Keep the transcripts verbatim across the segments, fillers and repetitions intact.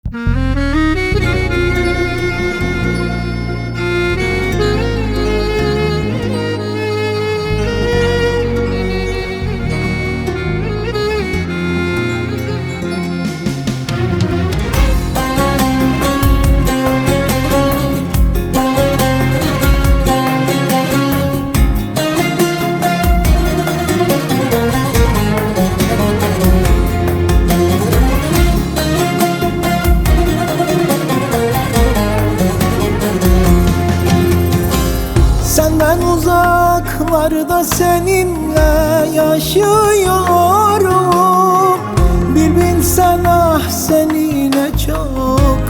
Senden uzaklarda seninle yaşıyorum. Bir bilsen ah seni ne çok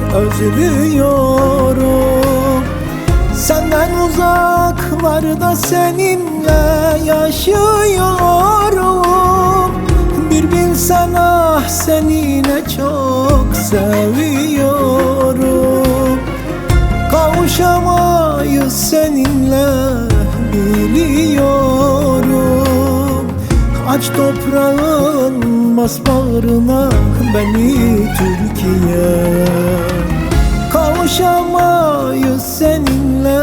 özlüyorum. Senden uzaklarda seninle yaşıyorum. Bir bilsen ah seni ne çok seviyorum. Kavuşamayız seninle biliyorum. Aç toprağın masparına beni Türkiye. Kavuşamayız seninle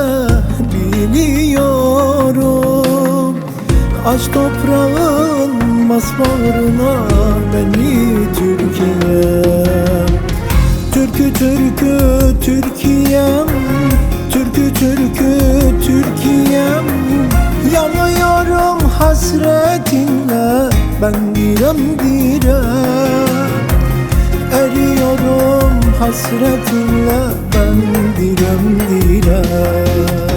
biliyorum. Aç toprağın masparına beni Türkiye. Türkü türkü Türkiye'm, türkü türkü Türkiye'm. Yanıyorum hasretinle ben direm direm. Eriyorum hasretinle ben direm direm.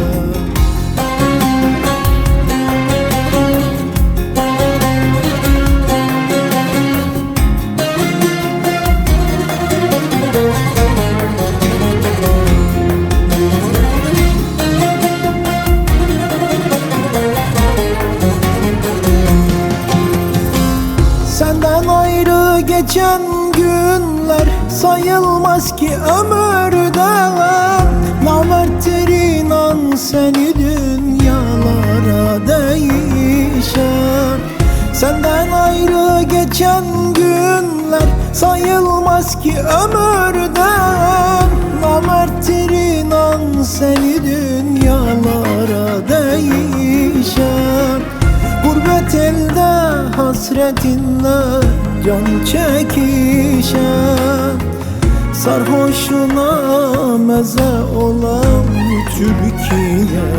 Senden ayrı geçen günler sayılmaz ki ömürde. Namerttir inan seni dünyalara değişen. Senden ayrı geçen günler sayılmaz ki ömürde. Namerttir inan seni dünyalara değişen. Gurbet elde hasretinle can çekişen. Sarhoşuna meze olan Türkiye.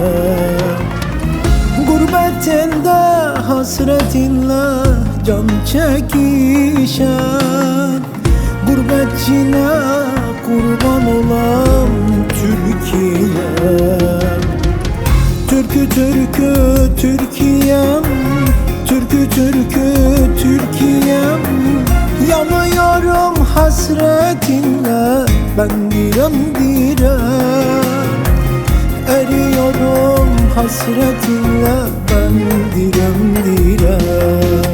Gurbet elde hasretinle can çekişen. Gurbetçine kurban olan Türkiye. Türkü türkü Türkiye'm, türkü türkü Türkiye'm. Yanıyorum hasretinle ben direm direm. Eriyorum hasretinle ben direm direm.